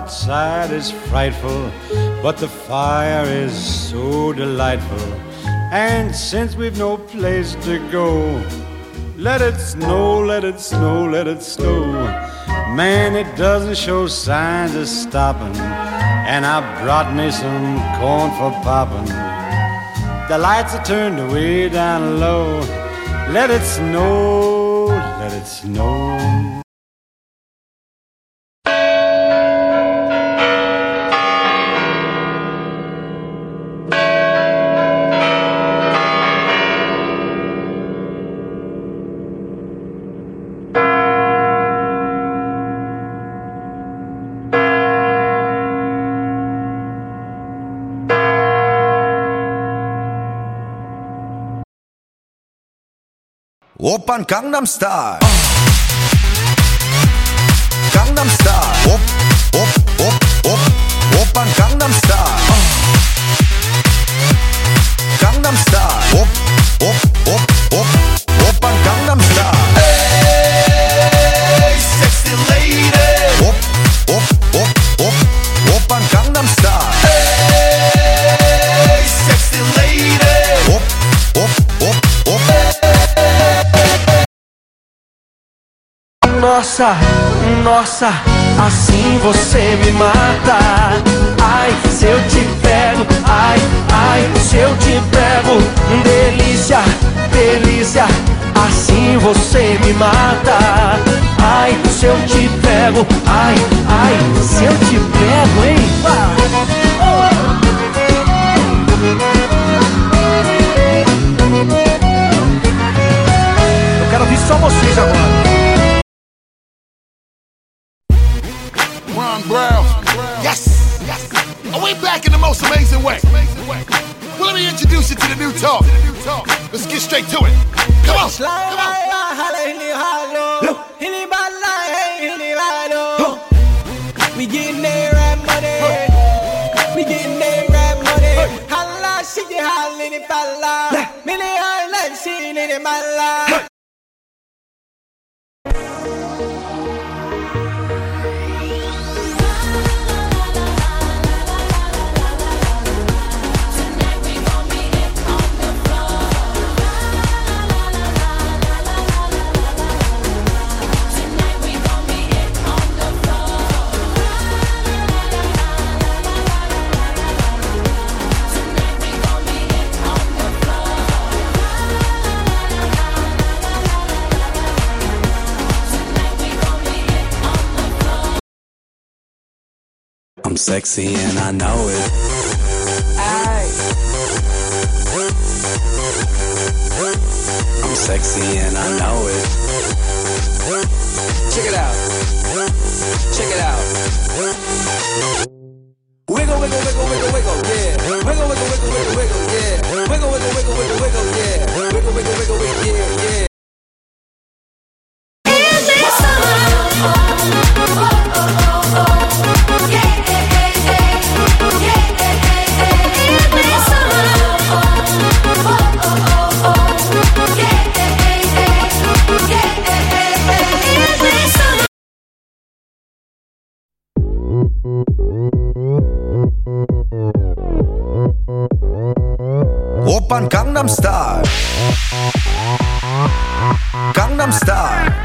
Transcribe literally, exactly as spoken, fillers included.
outside is frightful, but the fire is so delightful. And since we've no place to go, let it snow, let it snow, let it snow. Man, it doesn't show signs of stopping, and I brought me some corn for popping. The lights are turned way down low. Let it snow, let it snow. Oppan Gangnam Style. Gangnam Style. Op, op, op, op. Oppan Gangnam Style. Gangnam Style. Op, op, op, op. Oppan Gangnam Style. Hey, sexy lady. Op, op, op, op. Oppan Gangnam Style. Hey, sexy lady. Op, op, op, op. Nossa, nossa, assim você me mata. Ai, se eu te pego, ai, ai, se eu te pego. Delícia, delícia, assim você me mata. Ai, se eu te pego, ai, ai, se eu te pego, hein? Eu quero ouvir só vocês agora. Ron Brown. Yes, yes. Are we back in the most amazing way? Well, let me introduce you to the new talk. Let's get straight to it. Come on. Come on. We getting there at money. We getting there at money. Holla, shake it, holla, in it, balla. Many holla, shake it, in it, balla. I'm sexy and I know it. I'm sexy and I know it. Check it out. Check it out. Wiggle, wiggle, wiggle, wiggle, wiggle, yeah. Wiggle, wiggle, wiggle, wiggle, wiggle, yeah. Wiggle, wiggle, wiggle, wiggle, wiggle, yeah. Wiggle, wiggle, wiggle, wiggle, yeah, yeah. Oppan Gangnam Style. Gangnam Style.